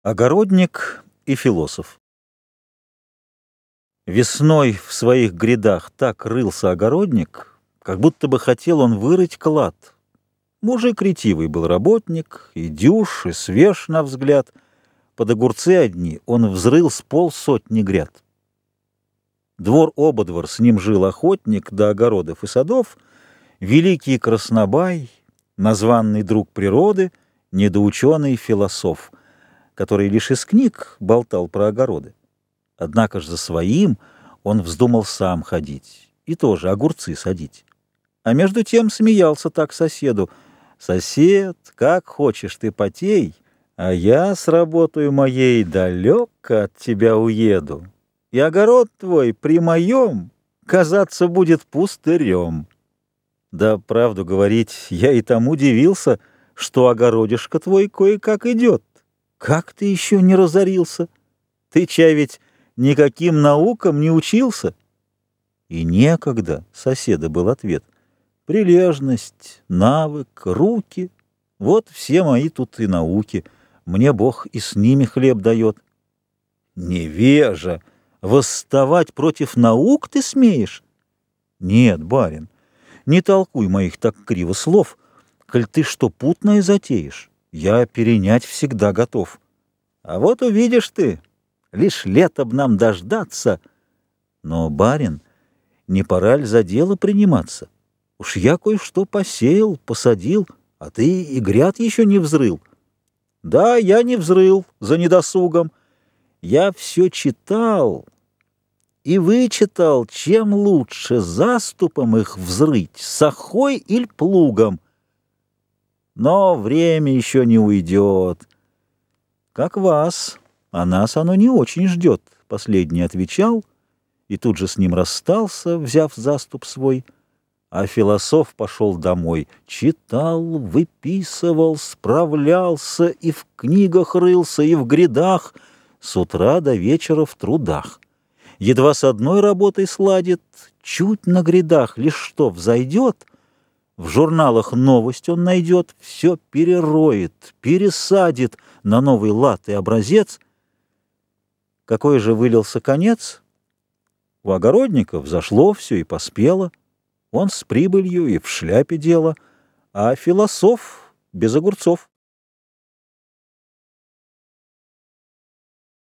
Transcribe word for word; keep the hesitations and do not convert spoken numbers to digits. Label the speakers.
Speaker 1: Огородник и философ. Весной в своих грядах так рылся огородник, как будто бы хотел он вырыть клад. Мужик ретивый был работник, и дюж, и свеж на взгляд. Под огурцы одни он взрыл с полсотни гряд. Двор-ободвор с ним жил охотник до огородов и садов, великий краснобай, названный друг природы, недоученый философ, который лишь из книг болтал про огороды. Однако ж за своим он вздумал сам ходить и тоже огурцы садить. А между тем смеялся так соседу: «Сосед, как хочешь ты потей, а я с работою моей далеко от тебя уеду, и огород твой при моем казаться будет пустырем». Да, правду говорить, я и тому удивился, что огородишко твой кое-как идет. Как ты еще не разорился? Ты, чай, ведь никаким наукам не учился? И некогда, соседа был ответ. Прилежность, навык, руки — вот все мои тут и науки. Мне Бог и с ними хлеб дает. Невежа! Восставать против наук ты смеешь? Нет, барин, не толкуй моих так криво слов, коль ты что путное затеешь. Я перенять всегда готов. А вот увидишь ты, лишь лето б нам дождаться. Но, барин, не пора ль за дело приниматься? Уж я кое-что посеял, посадил, а ты и гряд еще не взрыл. Да, я не взрыл за недосугом. Я все читал и вычитал, чем лучше заступом их взрыть, сахой или плугом. Но время еще не уйдет. Как вас, а нас оно не очень ждет, — последний отвечал, и тут же с ним расстался, взяв заступ свой. А философ пошел домой, читал, выписывал, справлялся, и в книгах рылся, и в грядах, с утра до вечера в трудах. Едва с одной работой сладит, чуть на грядах лишь что взойдет, в журналах новость он найдет, все перероет, пересадит на новый лад и образец. Какой же вылился конец? У огородника взошло все и поспело. Он с прибылью и в шляпе дело, а философ без огурцов.